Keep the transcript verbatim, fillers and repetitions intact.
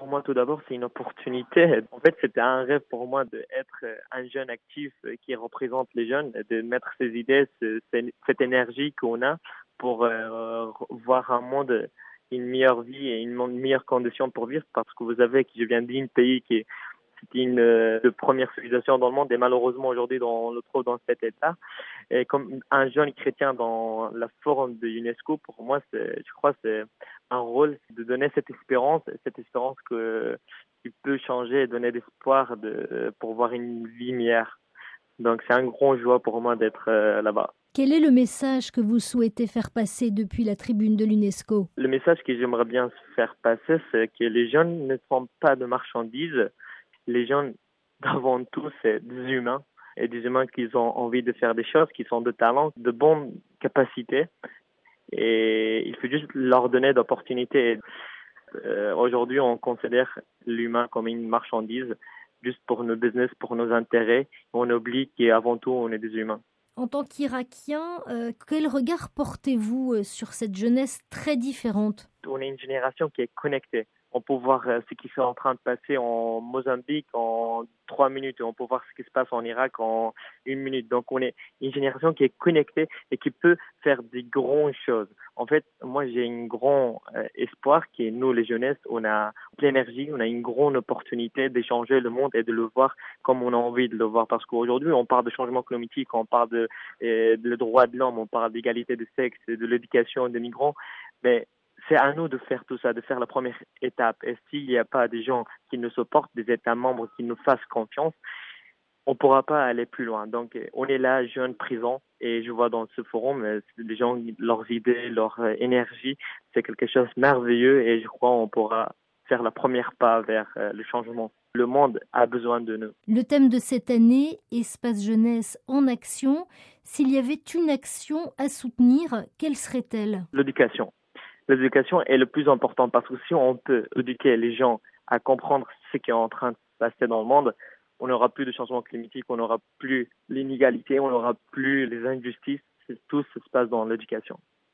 Pour moi, tout d'abord, c'est une opportunité. En fait, c'était un rêve pour moi d'être un jeune actif qui représente les jeunes, de mettre ses idées, ce- cette énergie qu'on a pour euh, voir un monde, une meilleure vie et une meilleure condition pour vivre. Parce que vous savez que je viens d'un pays qui est c'était une euh, de première civilisation dans le monde et malheureusement aujourd'hui on le trouve dans cet état. Et comme un jeune chrétien dans la forme de l'UNESCO, pour moi, c'est, je crois, c'est un rôle de donner cette espérance, cette espérance que tu peux changer et donner l'espoir de pour voir une vie meilleure. Donc c'est un grand joie pour moi d'être euh, là-bas. Quel est le message que vous souhaitez faire passer depuis la tribune de l'UNESCO? Le message que j'aimerais bien faire passer, c'est que les jeunes ne sont pas de marchandises. Les gens, avant tout, c'est des humains et des humains qui ont envie de faire des choses, qui sont de talent, de bonnes capacités. Et il faut juste leur donner d'opportunités. Euh, aujourd'hui, on considère l'humain comme une marchandise, juste pour nos business, pour nos intérêts. On oublie qu'avant tout, on est des humains. En tant qu'Irakien, euh, quel regard portez-vous euh, sur cette jeunesse très différente? On est une génération qui est connectée. On peut voir euh, ce qui est en train de passer en Mozambique en trois minutes et on peut voir ce qui se passe en Irak en une minute. Donc on est une génération qui est connectée et qui peut faire des grandes choses. En fait, moi j'ai un grand euh, espoir qui est nous les jeunesses, on a l'énergie, on a une grande opportunité d'échanger le monde et de le voir comme on a envie de le voir. Parce qu'aujourd'hui on parle de changement climatique, on parle de, euh, de le droit de l'homme, on parle d'égalité de sexe, de l'éducation des migrants, mais c'est à nous de faire tout ça, de faire la première étape. Et s'il n'y a pas des gens qui nous supportent, des États membres qui nous fassent confiance, on ne pourra pas aller plus loin. Donc, on est là, jeunes, présents, et je vois dans ce forum, euh, les gens, leurs idées, leur euh, énergie, c'est quelque chose de merveilleux, et je crois qu'on pourra faire la première pas vers euh, le changement. Le monde a besoin de nous. Le thème de cette année, Espace Jeunesse en action. S'il y avait une action à soutenir, quelle serait-elle? L'éducation. L'éducation est le plus important parce que si on peut éduquer les gens à comprendre ce qui est en train de se passer dans le monde, on n'aura plus de changement climatique, on n'aura plus l'inégalité, on n'aura plus les injustices. Tout se passe dans l'éducation.